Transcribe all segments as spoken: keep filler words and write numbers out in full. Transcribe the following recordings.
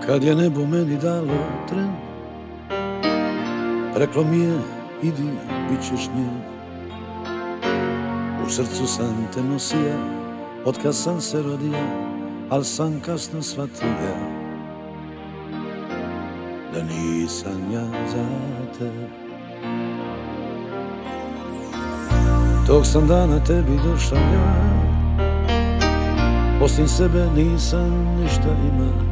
Kad je nebo meni dalo tren, reklo mi je idi, bit ćeš njen. U srcu sam te nosija, od kad sam se rodija, al sam kasno shvatija da nisam ja za te. Tog sam dana tebi došao ja, osim sebe nisam ništa ima.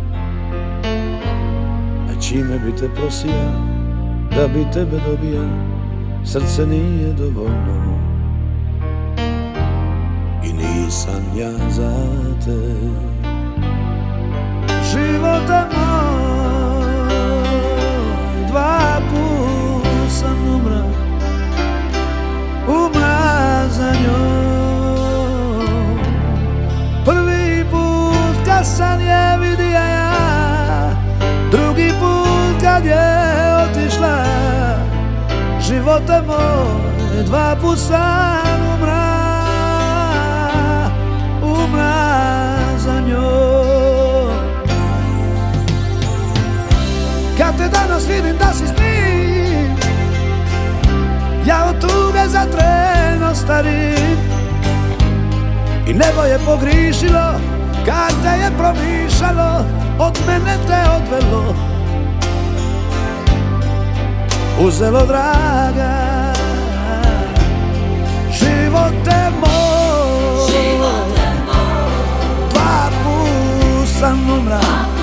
A čime bi te prosija, da bi tebe dobija, srce nije dovoljno i nisam ja za te. Života moj, dva put sam umra, umra za njom. Prvi put kad sam je vidio ja, drugi put kad je otišla. Života moj, dva put sam umra, umra za njom. Kad te danas vidim da si s njim, ja od tuge za tren ostarim. I nebo je pogrišilo kad te je promišljalo, od mene te odvelo, uzelo draga. Živote moj, dva put sam umra,